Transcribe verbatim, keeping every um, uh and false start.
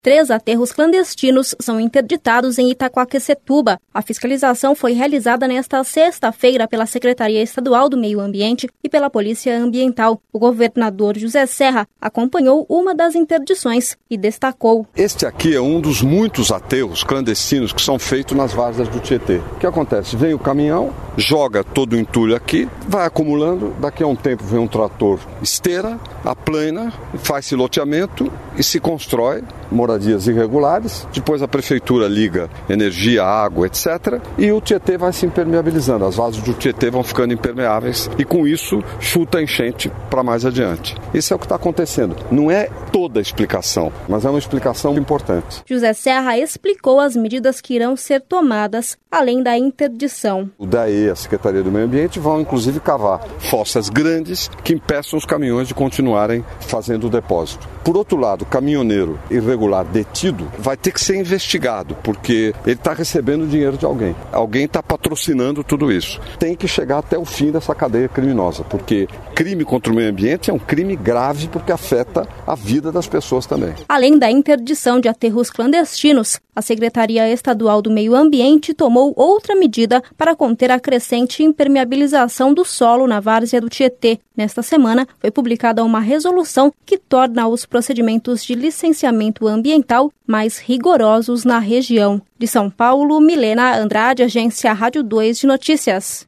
Três aterros clandestinos são interditados em Itaquaquecetuba. A fiscalização foi realizada nesta sexta-feira pela Secretaria Estadual do Meio Ambiente e pela Polícia Ambiental. O governador José Serra acompanhou uma das interdições e destacou: Este aqui é um dos muitos aterros clandestinos que são feitos nas várzeas do Tietê. O que acontece? Vem o caminhão, joga todo o entulho aqui, vai acumulando, daqui a um tempo vem um trator esteira, aplana, faz-se loteamento e se constrói moradias irregulares, depois a prefeitura liga energia, água, etcétera. E o Tietê vai se impermeabilizando, as várzeas do Tietê vão ficando impermeáveis e com isso chuta a enchente para mais adiante. Isso é o que está acontecendo. Não é toda a explicação, mas é uma explicação importante. José Serra explicou as medidas que irão ser tomadas, além da interdição. O D A E e a Secretaria do Meio Ambiente vão inclusive cavar fossas grandes que impeçam os caminhões de continuarem fazendo o depósito. Por outro lado, o caminhoneiro irregular detido vai ter que ser investigado, porque ele está recebendo dinheiro de alguém. Alguém está patrocinando tudo isso. Tem que chegar até o fim dessa cadeia criminosa, porque crime contra o meio ambiente é um crime grave porque afeta a vida das pessoas também. Além da interdição de aterros clandestinos, a Secretaria Estadual do Meio Ambiente tomou outra medida para conter a crescente impermeabilização do solo na várzea do Tietê. Nesta semana, foi publicada uma resolução que torna os procedimentos de licenciamento ambiental mais rigorosos na região. De São Paulo, Milena Andrade, Agência Rádio dois de Notícias.